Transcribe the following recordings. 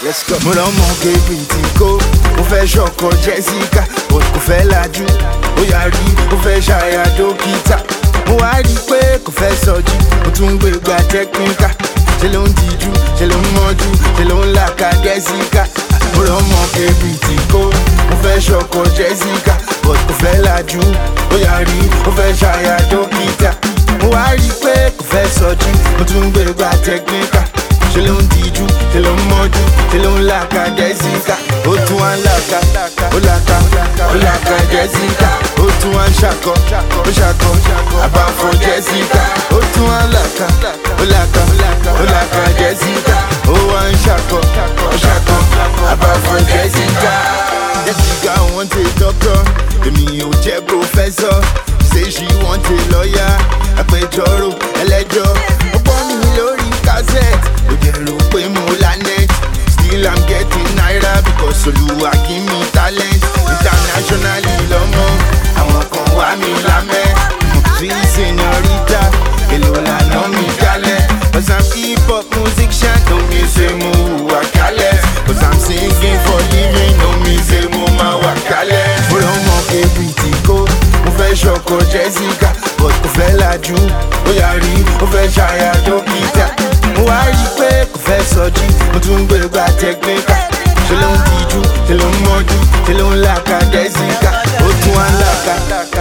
let's go. Mo lọ mọ kébì tí kò, mo fẹ́ ṣọkọ Jessica, but kò fẹ́ lajú, ó yarí, ó fẹ́ ṣàyà dókítà. Mo wá rí pé kò fẹ́ sọjí, mo tún gbé gba tẹ́kínkà. Ṣé ló ń tijú, ṣé ló ń mọ́jú, ṣé ló ń làkà Jessica. Mo lọ mọ kébì tí kò, mo fẹ́ ṣọkọ Jessica, but kò fẹ́ lajú, ó yarí, ó fẹ́ ṣàyà dókítà. Mo wá rí pé kò fẹ́ sọjí, mo tún gbé gba tẹ́kínkà. Ṣé ló ń tijú, ṣé ló ń mọ́jú, ṣé ló ń làkà Jessica. Ó tún wá ń làkà, ó làkà Jessica. Ó tún wá ń ṣàkọ, ó ṣàkọ, àbáfọ Jessica. Ó tún wá ń làkà, ó làkà Jessica. Ó wá ń ṣàkọ, ó ṣàkọ, àbáfọ Jessica. Jessica want a doctor, èmi ò jẹ́ professor. Say she want a lawyer, agbẹjọ́rò ẹlẹ́jọ́. Ó gbọ́ mi lórí cassette, ó jẹ́ rò pé mo la net. Still I'm getting naira because Olúwa give me talent. Internationally lọ́mọ, àwọn kan wá mi lámẹ́. Sweet señorita, èlò lànà mi jálẹ̀. Cause I'm hip-hop musician, no me say mo hùwà kálẹ̀. Cause I'm singing for living, no me say mo máa wà kálẹ̀. Mo lọ mọ kébì tí kò, mo fẹ́ ṣọkọ Jessica, but kò fẹ́ lajú, ó yarí, ó fẹ́ ṣàyà dókítà. Mo wá rí pé kò fẹ́ sọjí, mo tún gbé gba tẹ́kínkà. Ṣé ló ń tijú, ṣé ló ń mọ́jú, ṣé ló ń làkà Jessica. Ó tún wá ń làkà,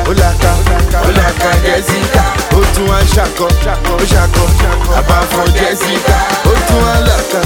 ó làkà Jessica. Ó tún wá ń ṣàkọ, ó ṣàkọ, àbáfọ Jessica. Ó tún wá ń làkà,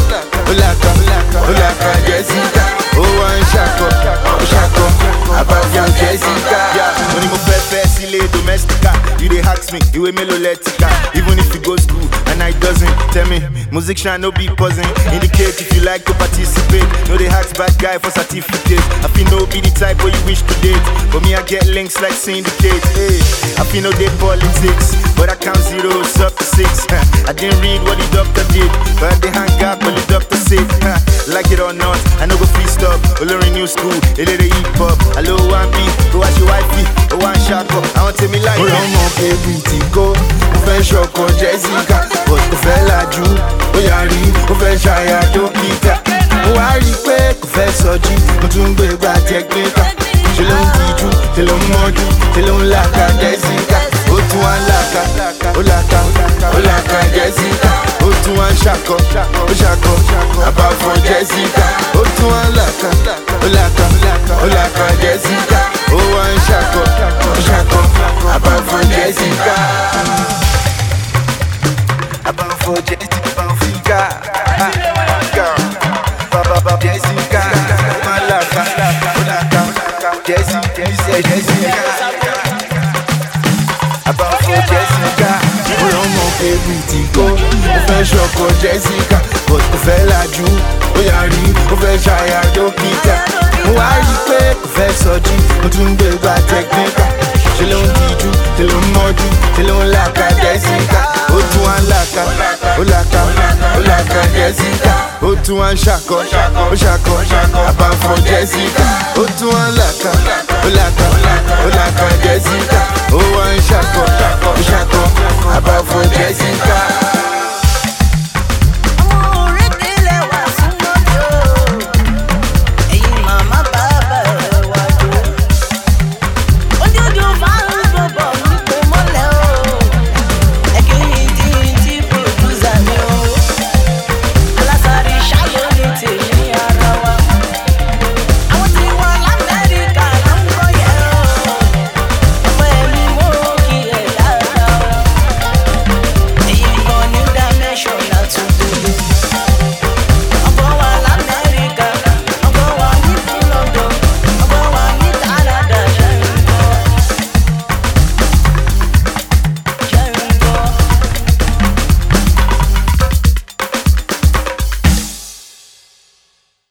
ó làkà Jessica. Ó wá ń ṣàkọ, ó ṣàkọ, àbáfọ Jessica. Mo ní mo fẹ́ fẹ́ sílé domestica. You dey ask me, ìwé mélòó lẹ́tìkà. Even if you go school and I doesn't, tell me, musician no be buzzing. Indicate if you like to participate. No dey ask bad guy for certificate. I feel no be the type where you wish to date. But me I get links like syndicate. Hey, I feel no dey politics, but I count zeros up to 6. I didn't read what the doctor did, but I dey hang up what the doctor said. Like it or not, I no go free stop. Olórin new school, eléré hip hop. Hello one beat, go watch your wifey, go one shot up. I want tell me like. Mo lọ mọ kébì tí kò, mo fẹ́ ṣọkọ Jessica, but kò fẹ́ lajú, ó yarí, ó fẹ́ ṣàyà dókítà. Mo wá rí pé kò fẹ́ sọjí, mo tún gbé gba tẹ́kínkà. Ṣé ló ń tijú, ṣé ló ń mọ́jú, ṣé ló ń làkà Jessica. Ó tún wá ń làkà, ó làkà Jessica. Ó tún wá ń ṣàkọ, ó ṣàkọ, àbáfọ Jessica. Ó tún wá ń làkà, ó làkà Jessica. Ó wá ń ṣàkọ, ó ṣàkọ, àbáfọ Jessica. Àbáfọ Jessica, Jessica. Ó làkà, Jessica. Àbáfọ Jessica. Mo lọ mọ kébì tí kò, mo fẹ́ ṣọkọ Jessica, but kò fẹ́ lajú, ó yarí, ó fẹ́ ṣàyà dókítà. Mo wá rí pé kò fẹ́ sọjí, mo tún gbé gba tẹ́kínkà. Ṣé ló ń tijú, ṣé ló ń mọ́jú, ṣé ló ń làkà Jessica. Ó tún wá ń làkà, ó làkà Jessica. Ó tún wá ń ṣàkọ, ó ṣàkọ, àbáfọ Jessica. Ó tún wá ń làkà, ó làkà Jessica. Ó wá ń ṣàkọ, ó ṣàkọ, àbáfọ Jessica.